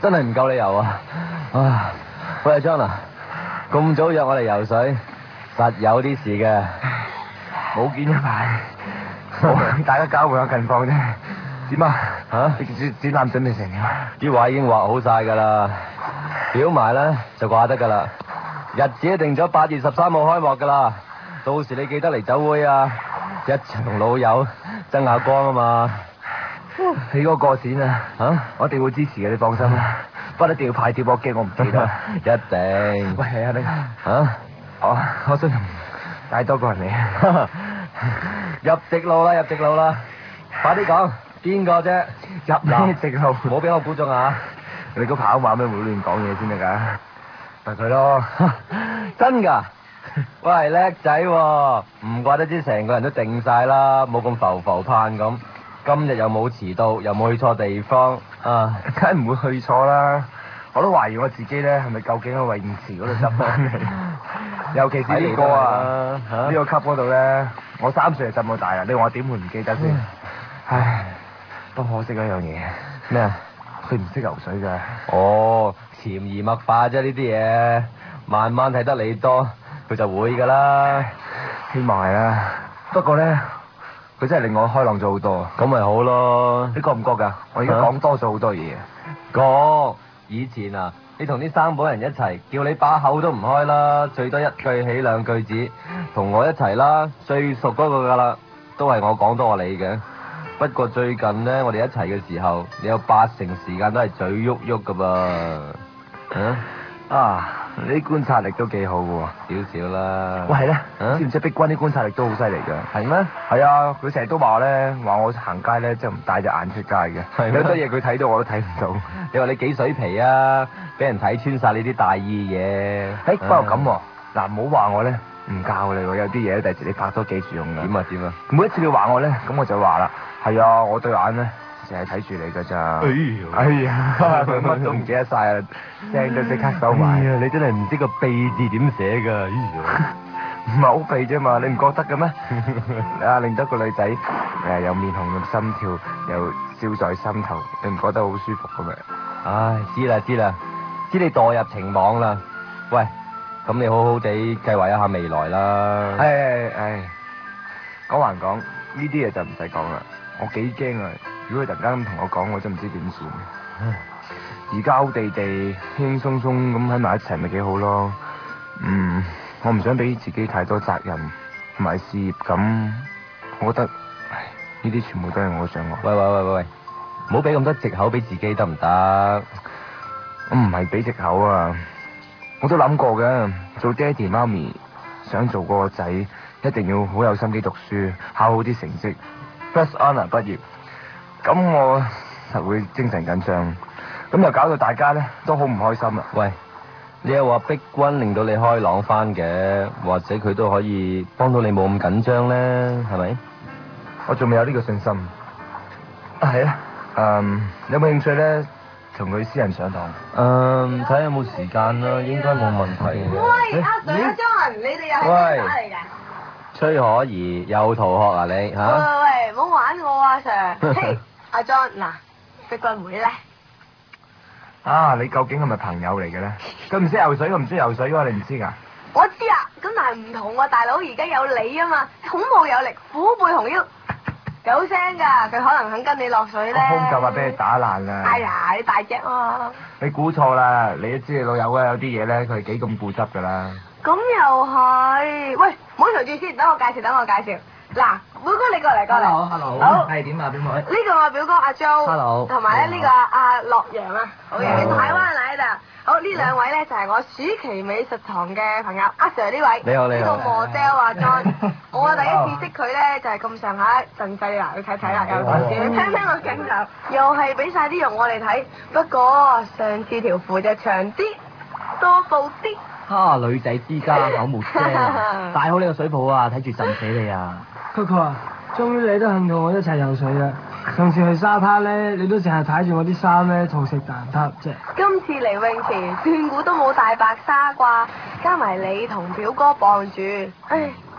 真係唔夠理由啊！啊，喂，阿張啊，咁早約我嚟游水，實有啲事嘅。 冇見一排，大家交換下近況啫。點啊？展覽準備成點啊？ 啲畫已經畫好晒噶啦，表埋咧就掛得噶啦。日子定咗8月13號開幕噶啦，到時你記得嚟酒會啊！一齊同老友爭下光啊嘛！ 你嗰個過線啊，我一定會支持嘅，你放心啦。不過一定要派帖，我驚我唔記得。 一定。 喂，係啊，你我想帶多個人嚟。 入直路啦，入直路啦！快啲講，邊個啫？ 入咩直路？ 唔好俾我估中啊！ 你個跑馬咩會亂講嘢先得㗎？咪佢咯。 真㗎？喂，叻仔喎！唔怪得知成個人都定晒啦，冇咁浮浮盼咁。今日又冇遲到，又冇去錯地方啊！ 梗係唔會去錯啦。我都懷疑我自己咧，係咪究竟喺泳池嗰度執翻嚟？尤其是呢個啊，呢個級嗰度咧，我3歲就浸到大啦。你話我點會唔記得先？唉，不可惜一樣嘢。 咩啊？ 佢唔識游水㗎。 哦，潛移默化啫呢啲嘢，慢慢睇得你多，佢就會㗎啦。 希望係啦。不過咧，佢真係令我開朗咗好多。 咁咪好咯。 你覺唔覺㗎？我而家講多咗好多嘢。 覺。以前啊，你同啲生保人一齊，叫你把口都唔開啦，最多一句起2句止。同我一齊啦，最熟嗰個㗎啦，都係我講多過你嘅。不過最近呢，我哋一齊嘅時候，你有8成時間都係嘴喐喐㗎噃。 你啲觀察力都幾好喎。 少少啦。 喂，係咧，知唔知碧君啲觀察力都好犀利㗎？係咩？係啊，佢成日都話我行街咧，即係唔帶隻眼出街嘅。有好多嘢佢睇到我都睇唔到。 你話你幾水皮啊？俾人睇穿晒你啲大意嘢。 不過咁喎，嗱，唔好話我咧唔教你喎，有啲嘢第時你拍拖記住用㗎。 點啊？ 每一次你話我咧，咁我就話啦，係啊，我對眼咧成日睇住你㗎咋。哎呀，佢乜都唔記得晒啦，聲都即刻收埋。 你真係唔知個秘字點寫㗎。 唔係好秘啫嘛，你唔覺得嘅咩？令到個女仔又面紅又心跳，又笑在心頭，你唔覺得好舒服嘅咩？ 唉，知啦，知你墮入情網啦。喂，咁你好好地計劃一下未來啦。 講還講，呢啲嘢就唔使講啦。我幾驚啊！如果佢突然間咁同我講，我真唔知點算。而家好地地，輕輕鬆鬆咁喺埋一齊，咪幾好咯。我唔想俾自己太多責任同埋事業咁，我覺得，呢啲全部都係我想我。 喂，唔好俾咁多藉口俾自己得唔得？ 我唔係俾藉口啊，我都諗過嘅。做爹哋媽咪想做個仔，一定要好有心機讀書，考好啲成績 ，first honour 畢業。咁我實會精神緊張，咁又搞到大家咧都好唔開心啊！ 喂，你又話碧君令到你開朗翻嘅，或者佢都可以幫到你冇咁緊張咧，係咪？ 我仲未有呢個信心。係啊，你有冇興趣咧同佢私人上堂？ 睇下有冇時間啦，應該冇問題嘅。 喂，阿 Sir 阿 John，你哋又係咩打嚟㗎？ 崔可怡又逃學啊你嚇？ 喂，唔好玩我啊 Sir！嘿，阿 John 嗱，碧君妹咧？ 你究竟係咪朋友嚟嘅咧？佢唔識游水，我唔中意游水㗎，你唔知㗎？ 我知啊，咁但係唔同喎，大佬而家有你啊嘛，孔武有力，虎背熊腰，有聲㗎，佢可能肯跟你落水咧。 個胸就話俾你打爛啦！ 哎呀，你大隻啊！ 你估錯啦，你都知你老友啊，有啲嘢咧，佢係幾咁固執㗎啦。 咁又係，喂，唔好嘈住先，等我介紹。嗱，表哥你過嚟。 Hello。 好。 係點啊，表妹？ 呢個我表哥阿 Jo。 Hello。 同埋咧呢個阿樂陽啊，好嘅，台灣嚟㗎。好，呢兩位咧就係我暑期美術堂嘅朋友，阿 Sir 呢位。 你好。 呢個model 阿 John。我第一次識佢咧就係咁上下陣勢啦，你睇睇啦，有陣時你聽我鏡頭，又係俾晒啲肉我哋睇，不過上次條褲就長啲，多布啲。 女仔之家口無遮攔，帶好呢個水泡啊，睇住浸死你啊 ！Coco 啊，終於你都肯同我一齊游水啦！上次去沙灘咧，你都淨係睇住我啲衫咧，同食蛋撻啫。 今次嚟泳池，斷估都冇大白鯊啩，加埋你同表哥傍住，唉，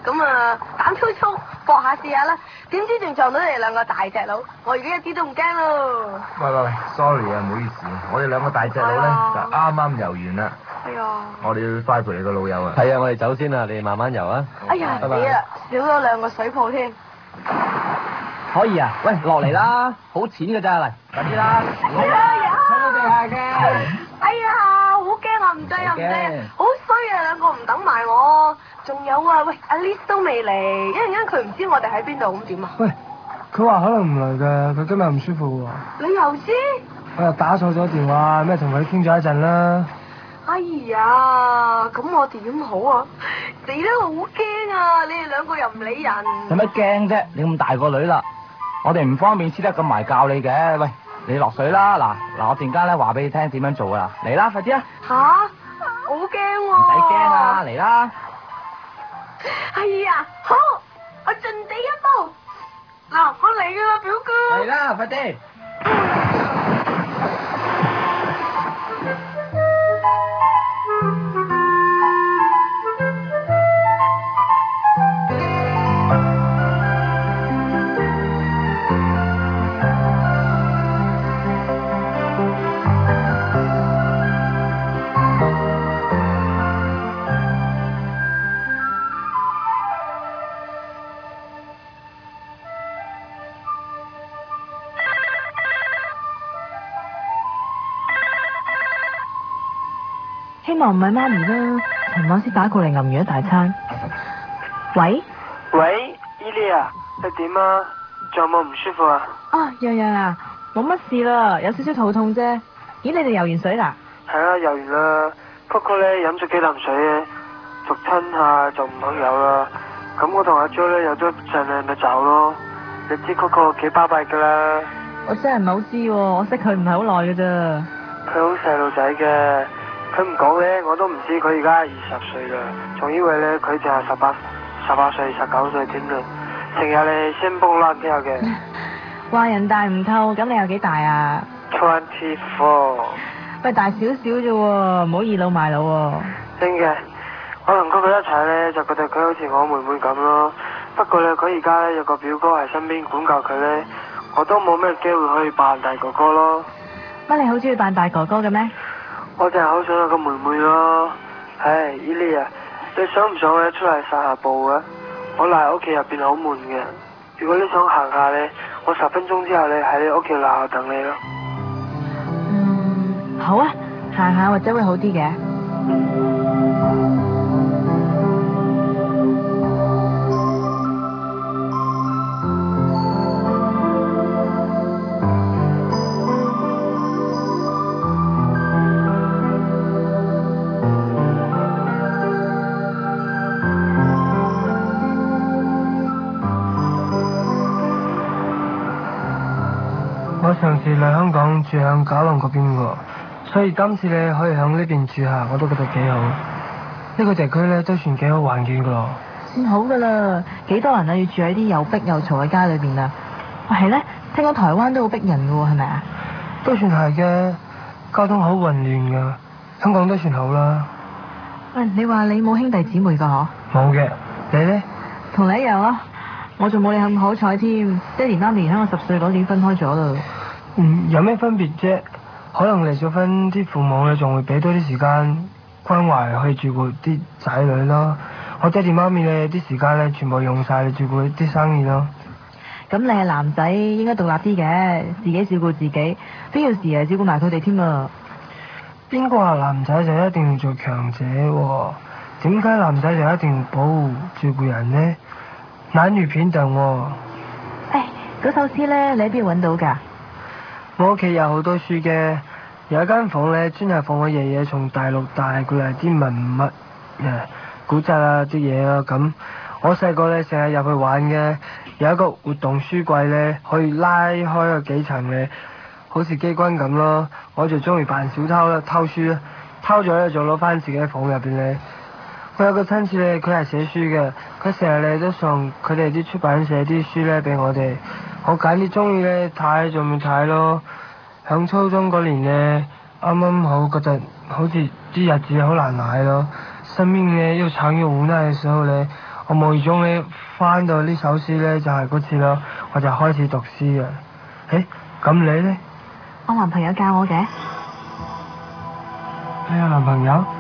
咁啊膽粗粗搏下試下啦，點知仲撞到你哋兩個大隻佬，我而家一啲都唔驚咯。 喂，sorry 啊，唔好意思，我哋兩個大隻佬咧就啱啱遊完啦， 哎呀， 我哋要翻去陪你個老友啊。 係啊，我哋走先啦，你哋慢慢遊啊。 哎呀死啦，少咗兩個水泡添。 可以啊，喂，落嚟啦，好淺㗎咋，嚟，快啲啦。 係啊， 踩到地下嘅。 哎呀，好驚啊，唔制啊唔制，好衰啊，兩個唔等埋我。仲有啊，喂，阿 Liz 都未嚟，一陣間佢唔知我哋喺邊度，咁點啊？ 喂，佢話可能唔嚟㗎，佢今日唔舒服喎。 你又知？ 我又打錯咗電話，咩同佢傾咗一陣啦。 哎呀，咁我點好啊？死得好驚啊！你哋兩個又唔理人。 使乜驚啫？你咁大個女啦，我哋唔方便黐得咁埋教你嘅。喂，你落水啦！嗱，我陣間咧話俾你聽點樣做啊！嚟啦，快啲啊！ 吓？好驚喎！ 唔使驚啊，嚟啦！ 哎呀，好，我盡地一步。嗱，我嚟㗎啦，表哥。 嚟啦，快啲！ 希望唔係媽咪啦，陳老師打過嚟吟完一大餐。喂， 伊利啊，你點啊？仲有冇唔舒服啊？ 啊，洋洋啊，冇乜事啦，有少少肚痛啫。咦，你哋游完水啦？ 係啊，游完啦。不過咧，飲咗幾啖水咧，逐吞下就唔肯游啦。咁我同阿 Jo 咧游咗陣咧咪走咯。你知嗰個幾巴閉噶啦？ 我真係唔係好知喎，我識佢唔係好耐㗎咋。 佢好細路仔嘅，佢唔講咧，我都唔知佢而家20歲啦，仲以為咧佢淨係18歲、19歲添啦，成日咧先蹦亂跳嘅。 話人大唔透，咁你有幾大啊 24。 喂，大少少啫喎，唔好倚老賣老喎。 真嘅，我同哥哥一齊咧，就覺得佢好似我妹妹咁咯。不過咧，佢而家咧有個表哥喺身邊管教佢咧，我都冇咩機會可以扮大哥哥咯。 乜你好中意扮大哥哥嘅咩？ 我就係好想有個妹妹咯。唉，伊利啊，你想唔想咧出嚟散下步啊？我賴喺屋企入邊好悶嘅。如果你想行下咧，我10分鐘之後咧喺你屋企樓下等你咯。 好啊，行下或者會好啲嘅。 我上次嚟香港住響九龍嗰邊喎，所以今次咧可以響呢邊住下，我都覺得幾好。呢個地區咧都算幾好環境噶咯。 算好噶啦，幾多人啊要住喺啲又逼又嘈嘅街裏邊啊？喂，係咧，聽講台灣都好逼人噶喎，係咪啊？ 都算係嘅，交通好混亂噶。香港都算好啦。 喂，你話你冇兄弟姊妹噶嗬？ 冇嘅，你咧？ 同你一樣啊，我仲冇你咁好彩添，爹哋媽咪喺我10歲嗰年分開咗啦。 有咩分別啫？可能離咗婚啲父母咧，仲會俾多啲時間關懷去照顧啲仔女咯。我爹哋媽咪咧啲時間咧，全部用晒去照顧啲生意咯。 咁你係男仔，應該獨立啲嘅，自己照顧自己，必要時啊照顧埋佢哋添啊。 邊個話男仔就一定要做強者喎？點解男仔就一定要保護照顧人呢？男女平等喎。 嗰首詩咧，你喺邊度揾到㗎？ 我屋企有好多書嘅，有一間房咧，專係放我爺爺從大陸帶過嚟啲文物、古籍啊啲嘢啊咁。我細個咧成日入去玩嘅，有一個活動書櫃咧，可以拉開個幾層嘅，好似機關咁咯。我就中意扮小偷啦，偷書啦，偷咗咧就攞翻自己房入邊咧。我有個親戚咧，佢係寫書嘅，佢成日咧都送佢哋啲出版社啲書咧俾我哋。我揀啲中意咧睇就咪睇咯。響初中嗰年咧，啱啱好覺得好似啲日子好難捱咯，身邊咧又慘又無奈嘅時候咧， 我無意中咧翻到呢首詩咧，就係嗰次啦，我就開始讀詩啊。咁你咧？ 我男朋友教我嘅。 你有男朋友？